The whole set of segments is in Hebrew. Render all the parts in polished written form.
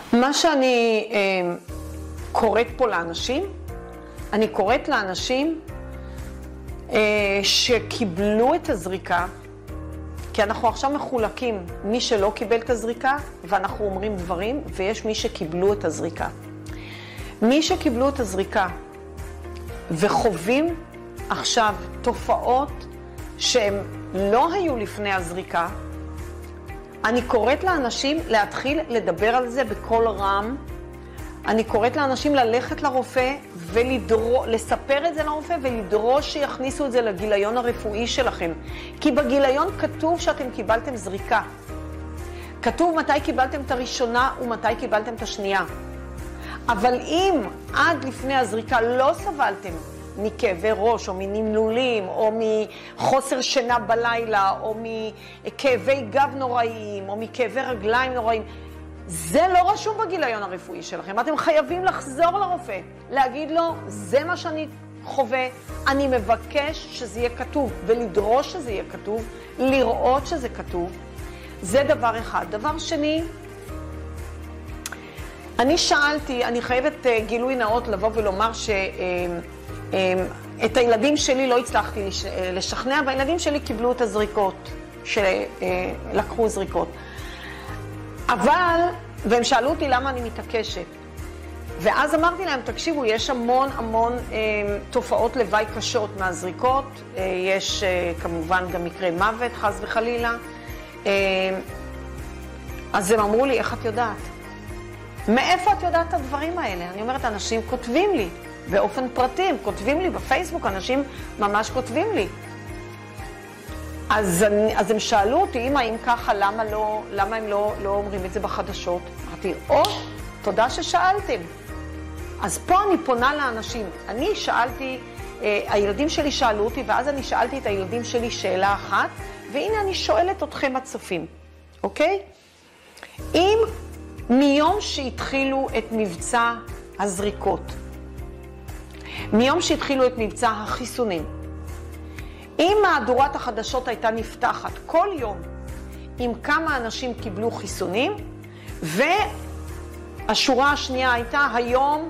מה שאני קוראת פה לאנשים, אני קוראת לאנשים שקיבלו את הזריקה, כי אנחנו עכשיו מחולקים, מי שלא קיבל את הזריקה, ואנחנו אומרים דברים, ויש מי שקיבלו את הזריקה. מי שקיבלו את הזריקה וחווים עכשיו תופעות שהם לא היו לפני הזריקה, אני קוראת לאנשים להתחיל לדבר על זה בקול רם. אני קוראת לאנשים ללכת לרופא ולספר את זה לרופא ולדרוש שיכניסו את זה לגיליון הרפואי שלכם. כי בגיליון כתוב שאתם קיבלתם זריקה. כתוב מתי קיבלתם את הראשונה ומתי קיבלתם את השנייה. אבל אם עד לפני הזריקה לא סבלתם מכאבי ראש או מנמלולים או מחוסר שינה בלילה או מכאבי גב נוראיים או מכאבי רגליים נוראיים, זה לא רשום בגיליון הרפואי שלכם. אתם חייבים לחזור לרופא, להגיד לו, זה מה שאני חווה, אני מבקש שזה יהיה כתוב, ולדרוש שזה יהיה כתוב, לראות שזה כתוב. זה דבר אחד. דבר שני, אני שאלתי, אני חייבת גילוי נאות לבוא ולומר את הילדים שלי לא הצלחתי לשכנע, והילדים שלי קיבלו את הזריקות, שלקחו זריקות. אבל, והם שאלו אותי למה אני מתעקשת. ואז אמרתי להם, תקשיבו, יש המון תופעות לוואי קשות מהזריקות. יש כמובן גם מקרי מוות, חס וחלילה. אז הם אמרו לי, איך את יודעת? מאיפה את יודעת את הדברים האלה? אני אומרת, אנשים כותבים לי, באופן פרטי, הם כותבים לי בפייסבוק, אנשים ממש כותבים לי. אז הם שאלו אותי, אמא, אם ככה, למה הם לא אומרים את זה בחדשות? אמרתי, תודה ששאלתם. אז פה אני פונה לאנשים. אני שאלתי, הילדים שלי שאלו אותי, ואז אני שאלתי את הילדים שלי שאלה אחת, והנה אני שואלת אתכם הצופים, אוקיי? אם מיום שהתחילו את מבצע הזריקות, מיום שהתחילו את מבצע החיסונים, אם מהדורת החדשות הייתה נפתחת כל יום עם כמה אנשים קיבלו חיסונים, והשורה השנייה הייתה היום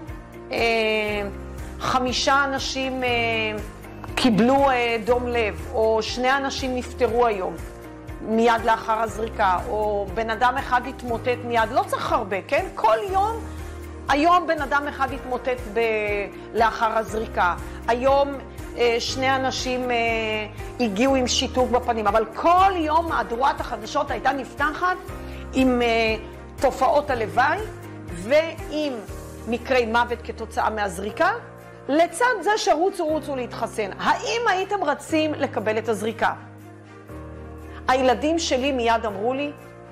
5 אנשים קיבלו דום לב, או 2 אנשים נפטרו היום מיד לאחר הזריקה, או בן אדם אחד התמוטט מיד, לא צריך הרבה, כן? כל יום, היום בן אדם אחד התמוטט לאחר הזריקה, היום 2 אנשים הגיעו עם שיתוק בפנים, אבל כל יום מהדורת החדשות הייתה נפתחת עם תופעות הלוואי ועם מקרי מוות כתוצאה מהזריקה, לצד זה שרוצו להתחסן. האם הייתם רצים לקבל את הזריקה? הילדים שלי מיד אמרו לי,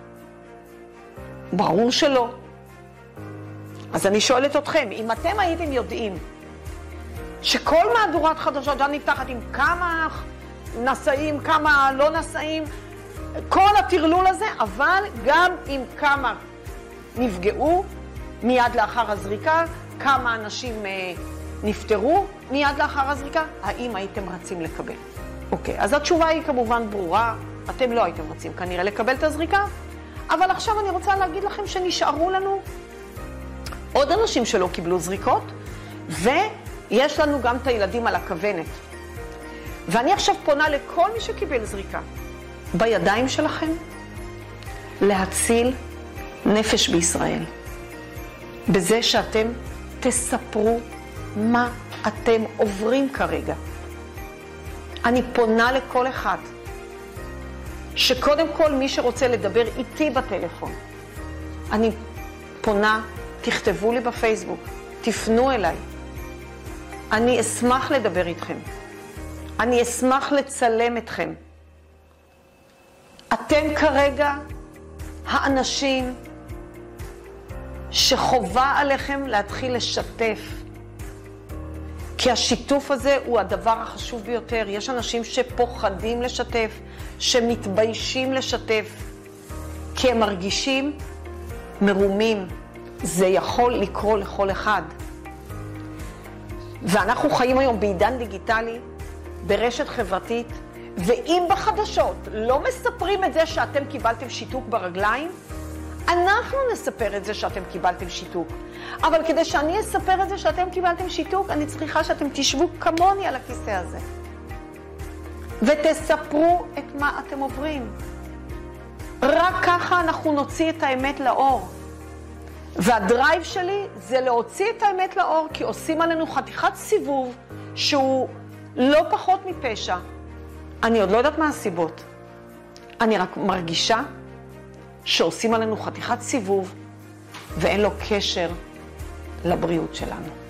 ברור שלא. אז אני שואלת אתכם, אם אתם הייתם יודעים שכל מהדורת חדשות נפתחת עם כמה נשאים, כמה לא נשאים, כל התרלול הזה, אבל גם עם כמה נפגעו מיד לאחר הזריקה, כמה אנשים נפטרו מיד לאחר הזריקה, האם הייתם רצים לקבל? אוקיי, אז התשובה היא כמובן ברורה, אתם לא הייתם רצים כנראה לקבל את הזריקה, אבל עכשיו אני רוצה להגיד לכם שנשארו לנו עוד אנשים שלא קיבלו זריקות, ויש לנו גם את הילדים על הכוונת. ואני עכשיו פונה לכל מי שקיבל זריקה. בידיים שלכם להציל נפש בישראל. בזה שאתם תספרו מה אתם עוברים כרגע. אני פונה לכל אחד, שקודם כל מי שרוצה לדבר איתי בטלפון, אני פונה, תכתבו לי בפייסבוק, תפנו אליי. אני אשמח לדבר איתכם. אני אשמח לצלם אתכם. אתם כרגע האנשים שחובה עליכם להתחיל לשתף. כי השיתוף הזה הוא הדבר החשוב ביותר. יש אנשים שפוחדים לשתף, שמתביישים לשתף, כי הם מרגישים מרומים. זה יכול לקרות לכל אחד. ואנחנו חיים היום בעידן דיגיטלי, ברשת חברתית, ואם בחדשות לא מספרים את זה שאתם קיבלתם שיתוק ברגליים, אנחנו נספר את זה שאתם קיבלתם שיתוק. אבל כדי שאני אספר את זה שאתם קיבלתם שיתוק, אני צריכה שאתם תשבו כמוני על הכיסא הזה. ותספרו את מה אתם עוברים. רק ככה אנחנו נוציא את האמת לאור. והדרייב שלי זה להוציא את האמת לאור, כי עושים עלינו חתיכת סיבוב שהוא לא פחות מפשע. אני עוד לא יודעת מה הסיבות. אני רק מרגישה שעושים עלינו חתיכת סיבוב ואין לו קשר לבריאות שלנו.